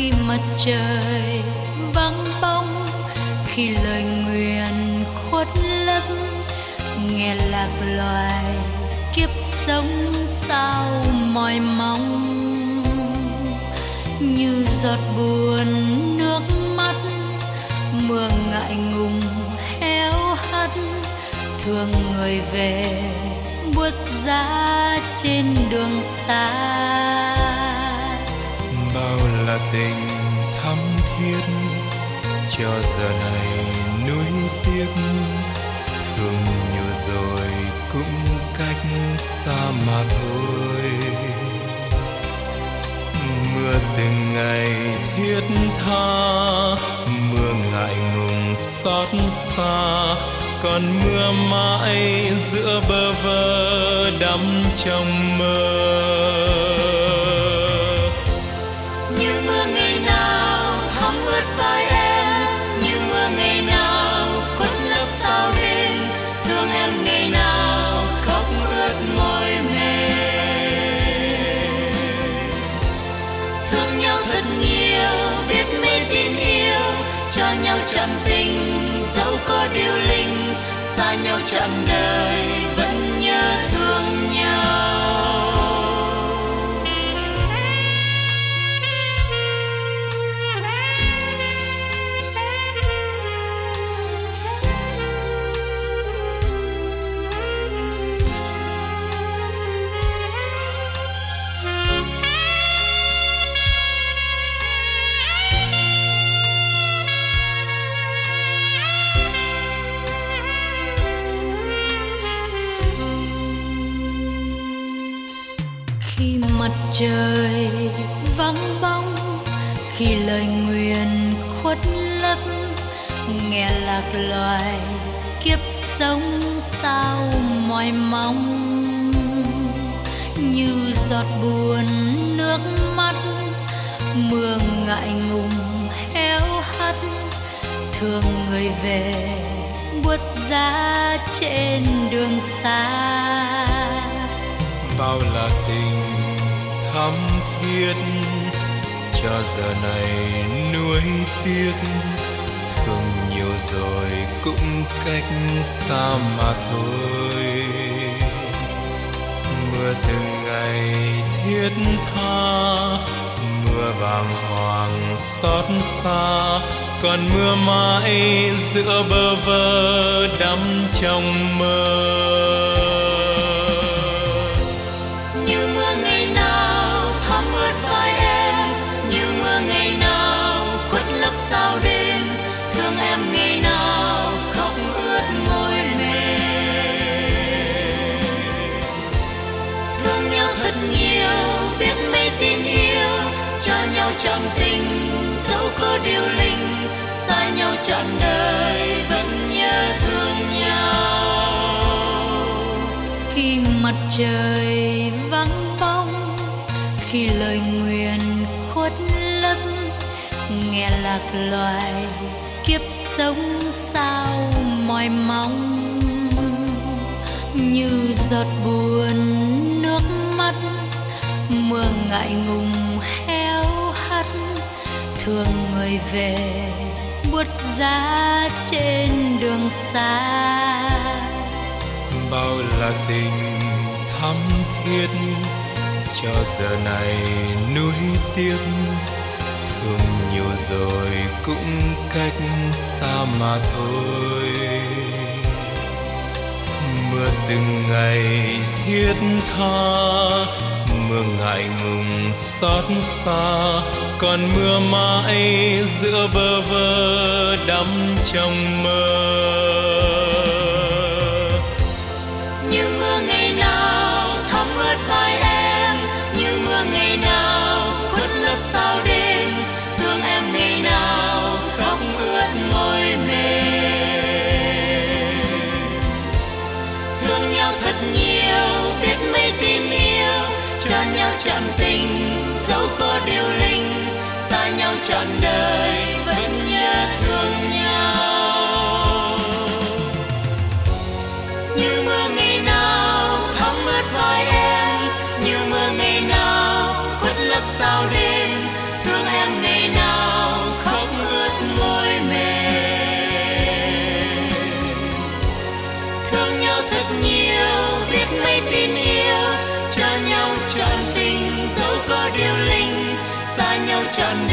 khi mặt trời vắng bóng, khi lời nguyền khuất lấp, nghe lạc loài kiếp sống sao mỏi mong. Như giọt buồn nước mắt, mưa ngại ngùng héo hắt, thương người về buốt giá trên đường xa. Bao là tình thắm thiết, cho giờ này nuối tiếc, thương nhiều rồi cũng cách xa mà thôi. Mưa từng ngày thiết tha, mưa ngại ngùng xót xa, còn mưa mãi giữa bơ vơ đắm trong mơ. Như mưa ngày nào thấm ướt vai em, như mưa ngày nào khuất lấp sao đêm, thương em ngày nào khóc ướt môi mềm. Thương nhau thật nhiều, biết mê tin yêu, cho nhau trọn tình dẫu có điều linh, xa nhau trọn đời vẫn nhớ thương nhau. Khi mặt trời vắng bóng, khi lời nguyền khuất lấp, nghe lạc loài kiếp sống sao mỏi mong. Như giọt buồn nước mắt, mưa ngại ngùng héo hắt, thương người về buốt giá trên đường xa. Bao là tình thắm thiết, cho giờ này nuối tiếc, thương nhiều rồi cũng cách xa mà thôi. Mưa từng ngày thiết tha, mưa bàng hoàng xót xa, còn mưa mãi giữa bơ vơ đắm trong mơ. Như mưa ngày nào thấm ướt vai em, như mưa ngày nào khuất lấp sao đêm, thương em ngày nào khóc ướt môi mềm. Thương nhau thật nhiều, biết mê tin yêu, cho nhau trọn tình dẫu có điều linh, xa nhau trọn đời vẫn nhớ thương nhau. Khi mặt trời vắng bóng, khi lời nguyền khuất lấp, nghe lạc loài kiếp sống sao mỏi mong. Như giọt buồn nước mắt, mưa ngại ngùng héo hắt, thương người về buốt giá trên đường xa. Bao là tình thắm thiết, cho giờ này nuối tiếc, thương nhiều rồi cũng cách xa mà thôi. Mưa từng ngày thiết tha, mưa ngại ngùng xót xa, còn mưa mãi giữa bơ vơ đắm trong mơ. Như mưa ngày nào thấm ướt vai em, như mưa ngày nào khuất lấp sao đêm, thương em ngày nào khóc ướt môi mềm. Thương nhau thật nhiều, biết mê tin yêu, cho nhau trọn tình dẫu có điều linh, xa nhau trọn đời vẫn nhớ thương nhau. Như mưa ngày nào thấm ướt vai em, như mưa ngày nào khuất lấp sao đêm, thương em ngày nào tràn